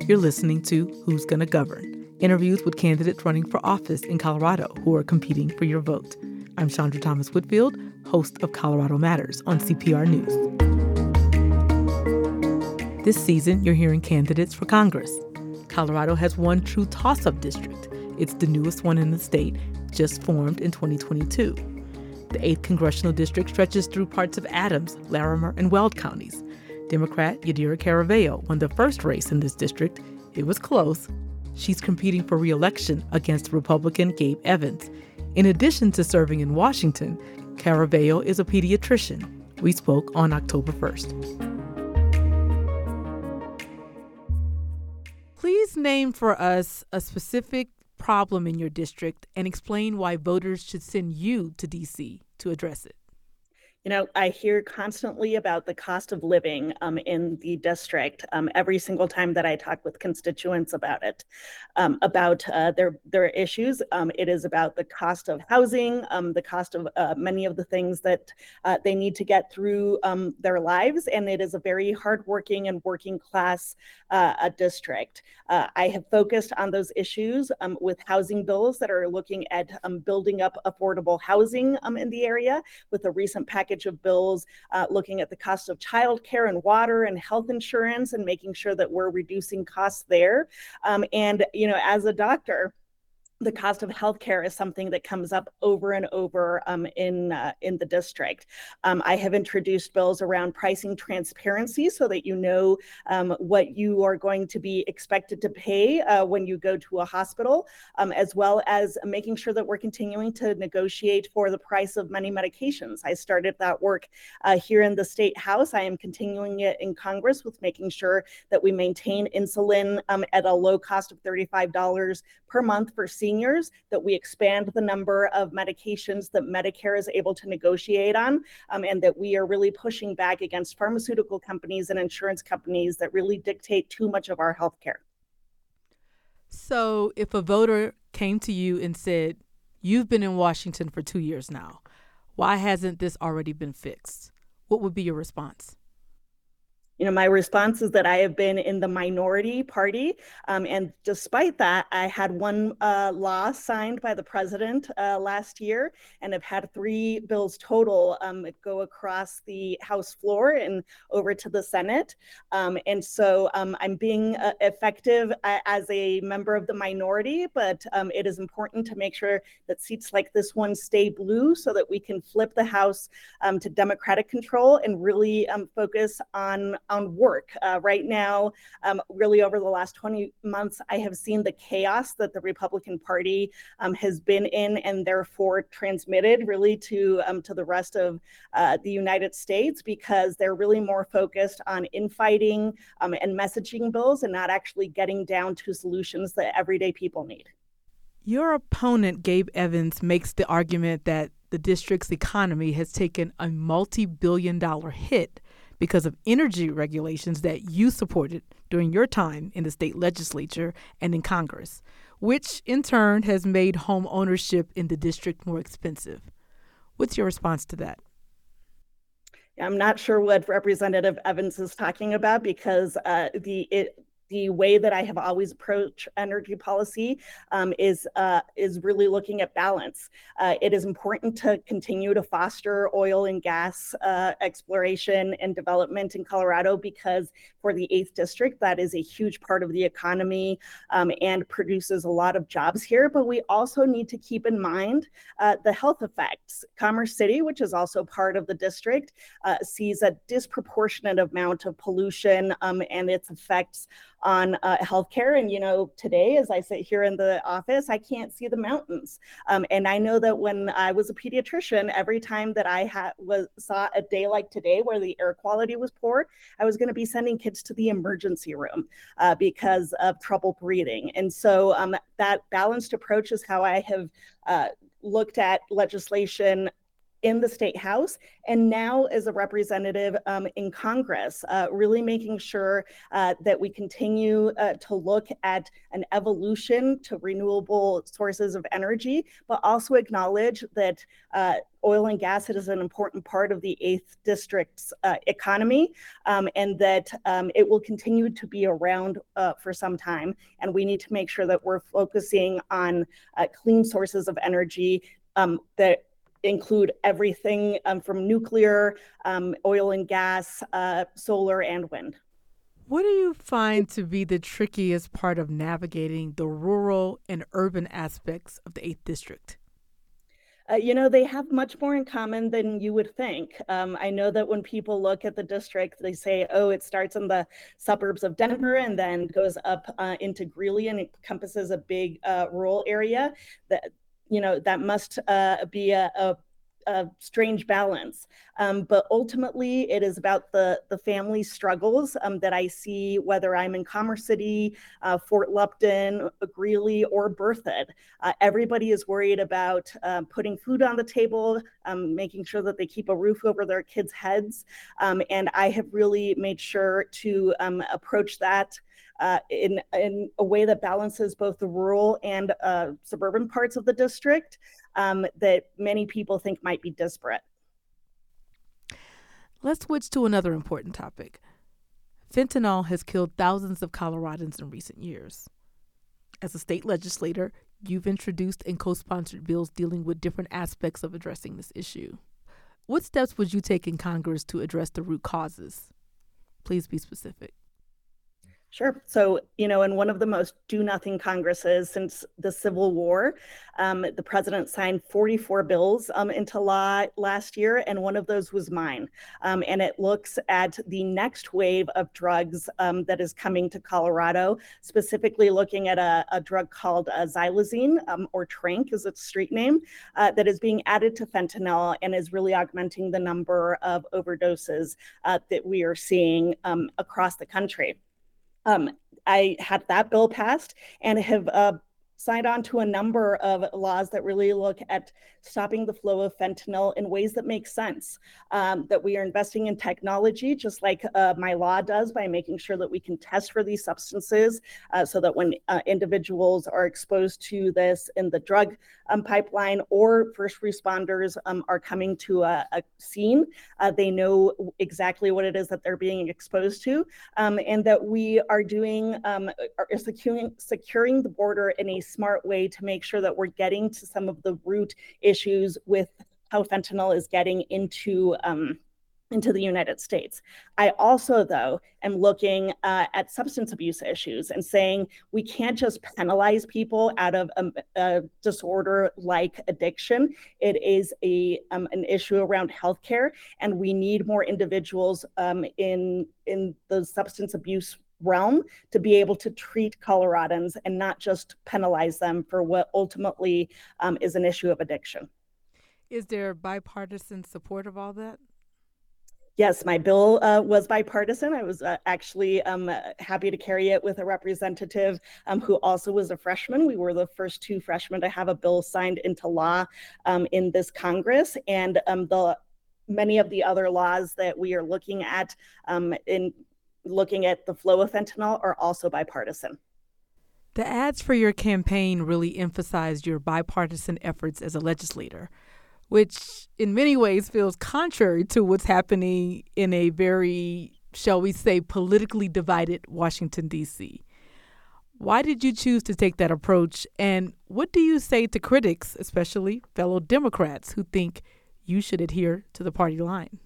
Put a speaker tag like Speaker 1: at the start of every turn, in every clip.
Speaker 1: You're listening to Who's Gonna Govern? Interviews with candidates running for office in Colorado who are competing for your vote. I'm Chandra Thomas Whitfield, host of Colorado Matters on CPR News. This season, you're hearing candidates for Congress. Colorado has one true toss-up district. It's the newest one in the state, just formed in 2022. The 8th Congressional District stretches through parts of Adams, Larimer, and Weld counties. Democrat Yadira Caraveo won the first race in this district. It was close. She's competing for re-election against Republican Gabe Evans. In addition to serving in Washington, Caraveo is a pediatrician. We spoke on October 1st. Please name for us a specific problem in your district and explain why voters should send you to D.C. to address it.
Speaker 2: You know, I hear constantly about the cost of living in the district every single time that I talk with constituents about it, about their issues. It is about the cost of housing, the cost of many of the things that they need to get through their lives. And it is a very hardworking and working class district. I have focused on those issues with housing bills that are looking at building up affordable housing in the area, with a recent package of bills looking at the cost of childcare and water and health insurance and making sure that we're reducing costs there. And, you know, as a doctor, the cost of healthcare is something that comes up over and over in the district. I have introduced bills around pricing transparency so that you know what you are going to be expected to pay when you go to a hospital, as well as making sure that we're continuing to negotiate for the price of many medications. I started that work here in the State House. I am continuing it in Congress with making sure that we maintain insulin at a low cost of $35 per month for seniors, that we expand the number of medications that Medicare is able to negotiate on, and that we are really pushing back against pharmaceutical companies and insurance companies that really dictate too much of our health care.
Speaker 1: So if a voter came to you and said, you've been in Washington for 2 years now, why hasn't this already been fixed? What would be your response?
Speaker 2: You know, my response is that I have been in the minority party. And despite that, I had one law signed by the president last year and have had 3 bills total go across the House floor and over to the Senate. And so I'm being effective as a member of the minority, but it is important to make sure that seats like this one stay blue so that we can flip the House to Democratic control and really focus on work. Right now, really over the last 20 months, I have seen the chaos that the Republican Party has been in and therefore transmitted really to the rest of the United States, because they're really more focused on infighting and messaging bills and not actually getting down to solutions that everyday people need.
Speaker 1: Your opponent, Gabe Evans, makes the argument that the district's economy has taken a multi-billion-dollar hit because of energy regulations that you supported during your time in the state legislature and in Congress, which in turn has made home ownership in the district more expensive. What's your response to that?
Speaker 2: I'm not sure what Representative Evans is talking about, because the way that I have always approached energy policy is really looking at balance. It is important to continue to foster oil and gas exploration and development in Colorado, because for the 8th District, that is a huge part of the economy and produces a lot of jobs here. But we also need to keep in mind the health effects. Commerce City, which is also part of the district, sees a disproportionate amount of pollution and its effects on healthcare. And, you know, today, as I sit here in the office, I can't see the mountains. And I know that when I was a pediatrician, every time that I saw a day like today where the air quality was poor, I was going to be sending kids to the emergency room because of trouble breathing. And so that balanced approach is how I have looked at legislation in the state house, and now as a representative in Congress, really making sure that we continue to look at an evolution to renewable sources of energy, but also acknowledge that oil and gas is an important part of the 8th District's economy, and that it will continue to be around for some time. And we need to make sure that we're focusing on clean sources of energy that include everything from nuclear, oil and gas, solar, and wind.
Speaker 1: What do you find to be the trickiest part of navigating the rural and urban aspects of the 8th District?
Speaker 2: They have much more in common than you would think. I know that when people look at the district, they say, oh, it starts in the suburbs of Denver and then goes up into Greeley and encompasses a big rural area. That must be a strange balance. But ultimately, it is about the family struggles that I see, whether I'm in Commerce City, Fort Lupton, Greeley, or Berthoud. Everybody is worried about putting food on the table, making sure that they keep a roof over their kids' heads. And I have really made sure to approach that in a way that balances both the rural and suburban parts of the district that many people think might be disparate.
Speaker 1: Let's switch to another important topic. Fentanyl has killed thousands of Coloradans in recent years. As a state legislator, you've introduced and co-sponsored bills dealing with different aspects of addressing this issue. What steps would you take in Congress to address the root causes? Please be specific.
Speaker 2: Sure. So, in one of the most do-nothing Congresses since the Civil War, the president signed 44 bills into law last year, and one of those was mine. And it looks at the next wave of drugs that is coming to Colorado, specifically looking at a drug called xylazine, or Tranq is its street name, that is being added to fentanyl and is really augmenting the number of overdoses that we are seeing across the country. I had that bill passed and have signed on to a number of laws that really look at stopping the flow of fentanyl in ways that make sense, that we are investing in technology, just like my law does, by making sure that we can test for these substances so that when individuals are exposed to this in the drug pipeline or first responders are coming to a scene, they know exactly what it is that they're being exposed to, and that we are securing the border in a smart way to make sure that we're getting to some of the root issues with how fentanyl is getting into the United States. I also, though, am looking at substance abuse issues and saying we can't just penalize people out of a disorder like addiction. It is an issue around healthcare, and we need more individuals in the substance abuse realm to be able to treat Coloradans and not just penalize them for what ultimately is an issue of addiction.
Speaker 1: Is there bipartisan support of all that?
Speaker 2: Yes, my bill was bipartisan. I was actually happy to carry it with a representative who also was a freshman. We were the first two freshmen to have a bill signed into law in this Congress, and many of the other laws that we are looking at in looking at the flow of fentanyl are also bipartisan.
Speaker 1: The ads for your campaign really emphasized your bipartisan efforts as a legislator, which in many ways feels contrary to what's happening in a very, shall we say, politically divided Washington, D.C. Why did you choose to take that approach? And what do you say to critics, especially fellow Democrats, who think you should adhere to the party line?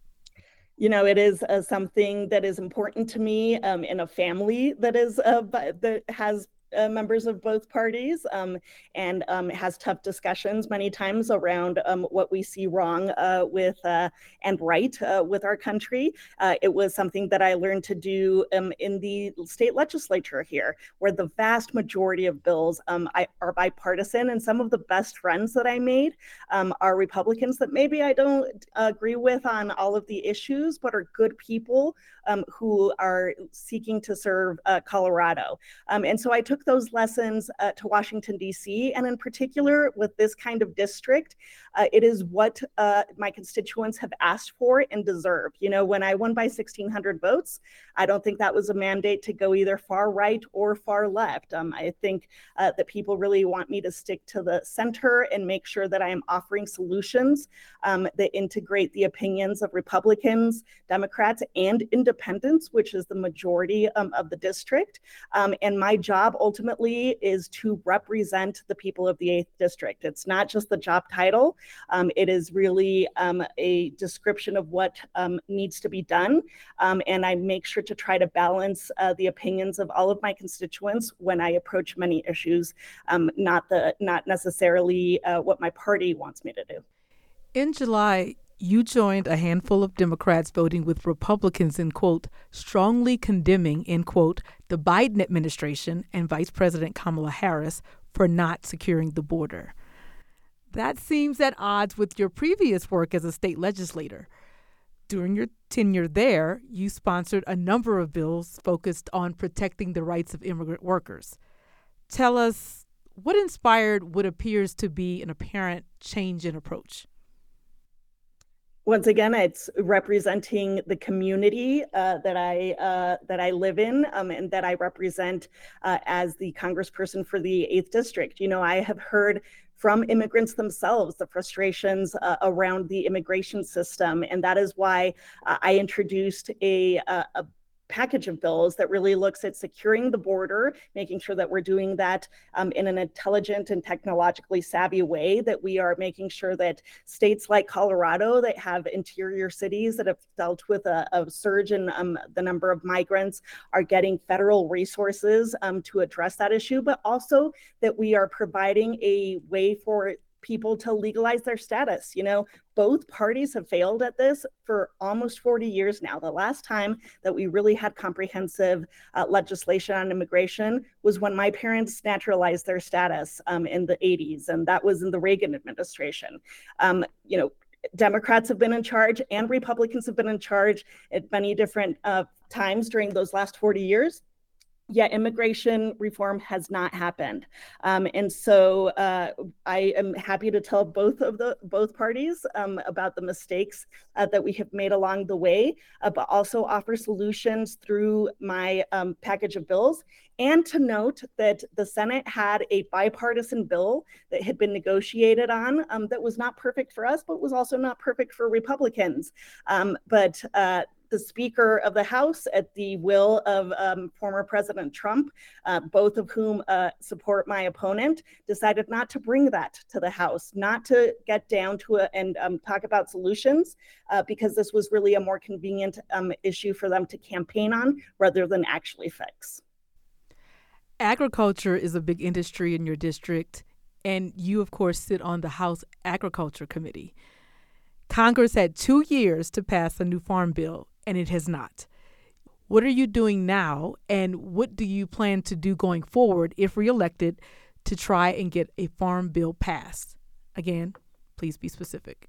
Speaker 2: It is something that is important to me in a family that has members of both parties and has tough discussions many times around what we see wrong with and right with our country. It was something that I learned to do in the state legislature here, where the vast majority of bills are bipartisan, and some of the best friends that I made are Republicans that maybe I don't agree with on all of the issues, but are good people who are seeking to serve Colorado. And so I took took those lessons to Washington, D.C., and in particular with this kind of district, it is what my constituents have asked for and deserve. You know, when I won by 1,600 votes, I don't think that was a mandate to go either far right or far left. I think that people really want me to stick to the center and make sure that I am offering solutions that integrate the opinions of Republicans, Democrats, and independents, which is the majority of the district. And my job ultimately is to represent the people of the 8th District. It's not just the job title. It is really a description of what needs to be done. And I make sure to try to balance the opinions of all of my constituents when I approach many issues, not necessarily what my party wants me to do.
Speaker 1: In July, you joined a handful of Democrats voting with Republicans in, quote, strongly condemning, in quote, the Biden administration and Vice President Kamala Harris for not securing the border. That seems at odds with your previous work as a state legislator. During your tenure there, you sponsored a number of bills focused on protecting the rights of immigrant workers. Tell us what inspired what appears to be an apparent change in approach.
Speaker 2: Once again, it's representing the community that I live in and that I represent as the congressperson for the 8th District. You know, I have heard from immigrants themselves the frustrations around the immigration system, and that is why I introduced a package of bills that really looks at securing the border, making sure that we're doing that in an intelligent and technologically savvy way, that we are making sure that states like Colorado that have interior cities that have dealt with a surge in the number of migrants are getting federal resources to address that issue, but also that we are providing a way for people to legalize their status. You know, both parties have failed at this for almost 40 years now. The last time that we really had comprehensive legislation on immigration was when my parents naturalized their status in the 80s, and that was in the Reagan administration. You know, Democrats have been in charge and Republicans have been in charge at many different times during those last 40 years. Yet immigration reform has not happened. And so I am happy to tell both parties about the mistakes that we have made along the way, but also offer solutions through my package of bills. And to note that the Senate had a bipartisan bill that had been negotiated on that was not perfect for us, but was also not perfect for Republicans. But the Speaker of the House, at the will of former President Trump, both of whom support my opponent, decided not to bring that to the House, not to get down to it and talk about solutions, because this was really a more convenient issue for them to campaign on rather than actually fix.
Speaker 1: Agriculture is a big industry in your district, and you, of course, sit on the House Agriculture Committee. Congress had 2 years to pass a new farm bill, and it has not. What are you doing now, and what do you plan to do going forward if reelected to try and get a farm bill passed? Again, please be specific.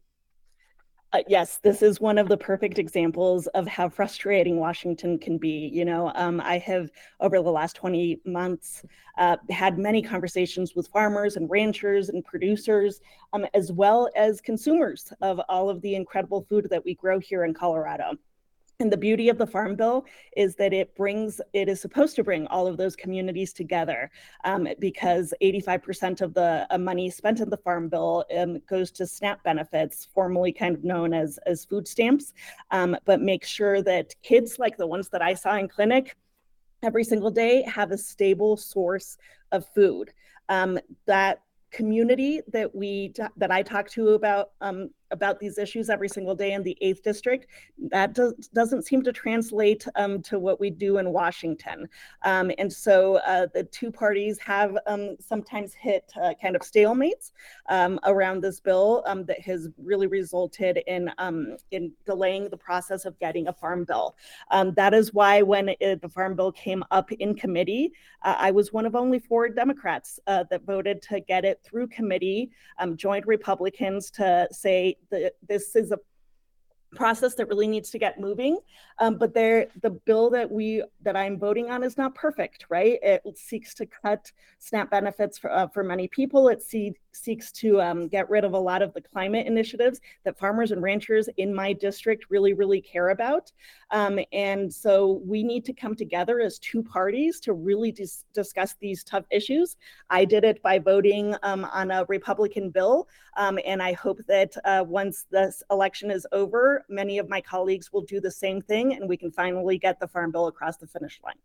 Speaker 2: Yes, this is one of the perfect examples of how frustrating Washington can be. You know, I have, over the last 20 months, had many conversations with farmers and ranchers and producers, as well as consumers of all of the incredible food that we grow here in Colorado. And the beauty of the Farm Bill is that it is supposed to bring all of those communities together, because 85% of the money spent in the Farm Bill goes to SNAP benefits, formerly kind of known as food stamps, but make sure that kids like the ones that I saw in clinic every single day have a stable source of food. That community that I talk to about these issues every single day in the 8th District, that doesn't seem to translate to what we do in Washington. And so the two parties have sometimes hit kind of stalemates around this bill that has really resulted in delaying the process of getting a farm bill. That is why when the farm bill came up in committee, I was one of only 4 Democrats that voted to get it through committee, joined Republicans to say that this is process that really needs to get moving. But the bill that I'm voting on is not perfect, right? It seeks to cut SNAP benefits for many people. It seeks to get rid of a lot of the climate initiatives that farmers and ranchers in my district really, really care about. And so we need to come together as two parties to really discuss these tough issues. I did it by voting on a Republican bill. And I hope that once this election is over, many of my colleagues will do the same thing and we can finally get the Farm Bill across the finish line.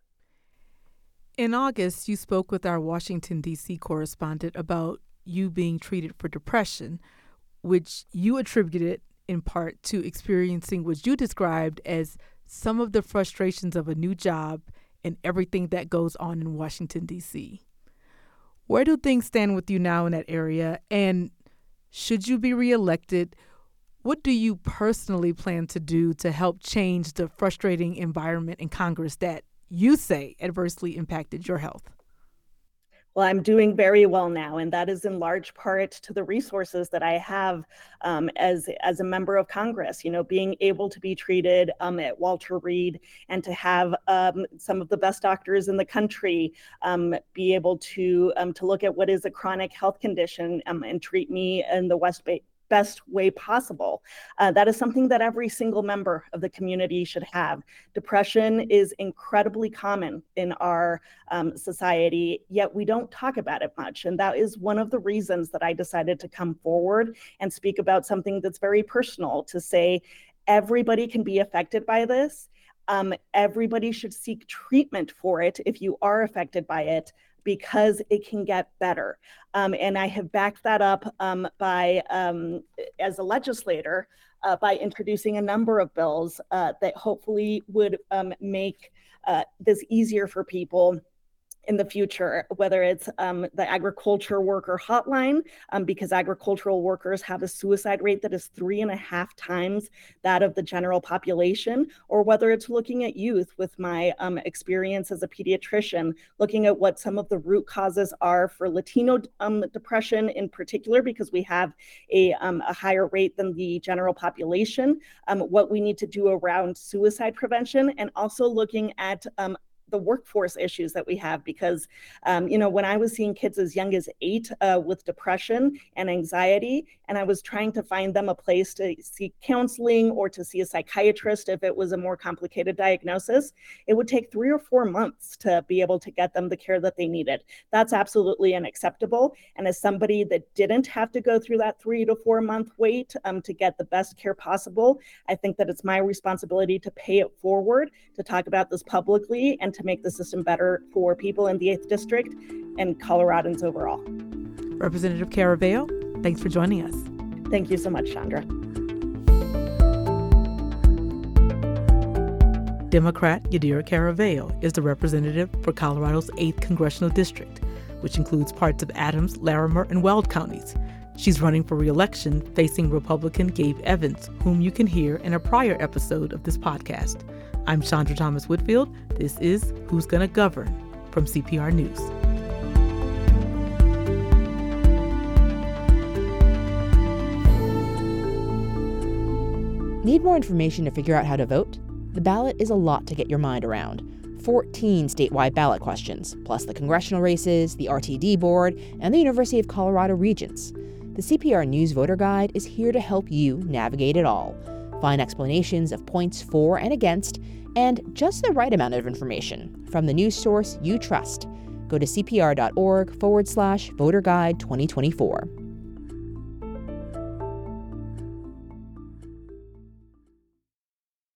Speaker 1: In August, you spoke with our Washington, D.C. correspondent about you being treated for depression, which you attributed in part to experiencing what you described as some of the frustrations of a new job and everything that goes on in Washington, D.C. Where do things stand with you now in that area? And should you be reelected, what do you personally plan to do to help change the frustrating environment in Congress that you say adversely impacted your health?
Speaker 2: Well, I'm doing very well now, and that is in large part to the resources that I have as a member of Congress. Being able to be treated at Walter Reed and to have some of the best doctors in the country be able to look at what is a chronic health condition and treat me in the best way possible. That is something that every single member of the community should have. Depression is incredibly common in our society, yet we don't talk about it much. And that is one of the reasons that I decided to come forward and speak about something that's very personal, to say everybody can be affected by this. Everybody should seek treatment for it if you are affected by it, because it can get better. And I have backed that up by, as a legislator, by introducing a number of bills that hopefully would make this easier for people in the future, whether it's the agriculture worker hotline, because agricultural workers have a suicide rate that is 3.5 times that of the general population, or whether it's looking at youth with my experience as a pediatrician, looking at what some of the root causes are for Latino depression in particular, because we have a higher rate than the general population, what we need to do around suicide prevention, and also looking at the workforce issues that we have, because when I was seeing kids as young as 8 with depression and anxiety, and I was trying to find them a place to seek counseling or to see a psychiatrist if it was a more complicated diagnosis, it would take 3 or 4 months to be able to get them the care that they needed. That's absolutely unacceptable. And as somebody that didn't have to go through that 3 to 4 month wait to get the best care possible, I think that it's my responsibility to pay it forward, to talk about this publicly, and to make the system better for people in the 8th District and Coloradans overall.
Speaker 1: Representative Caraveo, thanks for joining us.
Speaker 2: Thank you so much, Chandra.
Speaker 1: Democrat Yadira Caraveo is the representative for Colorado's 8th Congressional District, which includes parts of Adams, Larimer, and Weld counties. She's running for re-election, facing Republican Gabe Evans, whom you can hear in a prior episode of this podcast. I'm Chandra Thomas Whitfield. This is Who's Gonna Govern from CPR News.
Speaker 3: Need more information to figure out how to vote? The ballot is a lot to get your mind around. 14 statewide ballot questions, plus the congressional races, the RTD board, and the University of Colorado Regents. The CPR News Voter Guide is here to help you navigate it all. Find explanations of points for and against, and just the right amount of information from the news source you trust. Go to cpr.org/voterguide 2024.